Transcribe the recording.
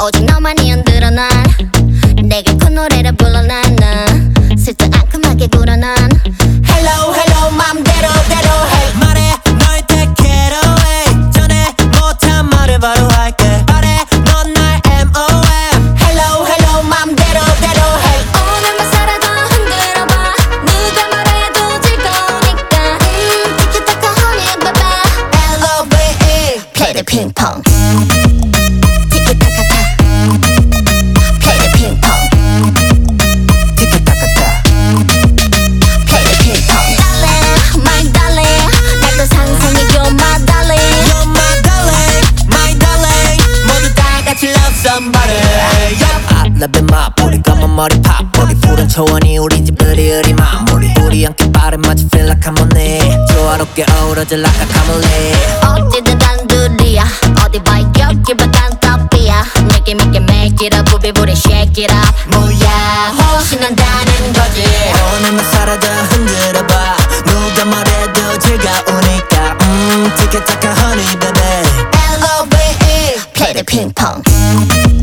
오직 너만이 흔들어 난 내게 콧노래를 불러 나는 슬쩍 앙큼하게 굴어 난 Hello hello 맘대로 대로 hey 말해 널 take it away 전에 못한 말을 바로 할게 말해 넌 날 MOM Hello hello 맘대로 대로 hey 오늘만 살아도 흔들어봐 누가 말해도 즐거우니까 티키타카 honey baby L-O-V-E Play the ping pong 티키타카타 Play the ping pong 티키타카타 Play the ping pong Darling my darling 날 또 상상해줘 my darling You're my darling my darling 모두 다 같이 love somebody I love it my 뿌리 검은 머리 팝 우리 푸른 초원이 우리 집 으리으리 마무리 우리 함께 발은 마치 feel like harmony 조화롭게 어우러져 like a camellia 어디든 단둘이야 어디 봐 여기봐 단탑이야 Make it make it up 부비부리 shake it up 뭐야 신난다는 거지 오늘만 살아도 흔들어봐 누가 말해도 즐거우니까 티키타카 honey baby L-O-V-E Play the ping pong